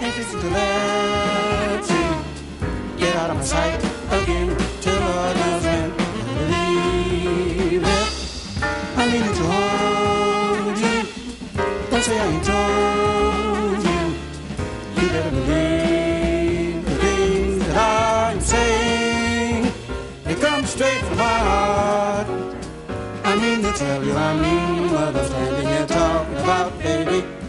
ain't fixing to let you get out of my sight again till Lord knows when. Believe it, I mean it to hold you. Don't say I ain't told you. You better believe the things that I'm saying. They come straight from my heart. I mean to tell you, I mean what I'm standing here talking about, baby.